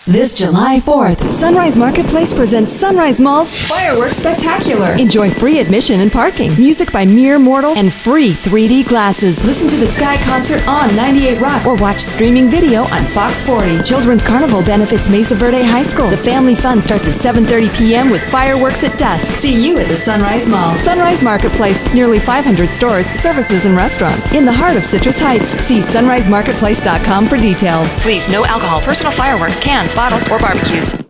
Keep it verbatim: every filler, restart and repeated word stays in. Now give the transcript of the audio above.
This July fourth, Sunrise Marketplace presents Sunrise Mall's Fireworks Spectacular. Enjoy free admission and parking, music by mere mortals, and free three D glasses. Listen to the Sky concert on ninety-eight Rock or watch streaming video on Fox forty. Children's Carnival benefits Mesa Verde High School. The family fun starts at seven thirty p.m. with fireworks at dusk. See you at the Sunrise Mall. Sunrise Marketplace, nearly five hundred stores, services, and restaurants in the heart of Citrus Heights. See sunrise marketplace dot com for details. Please, no alcohol, personal fireworks, cans, bottles, or barbecues.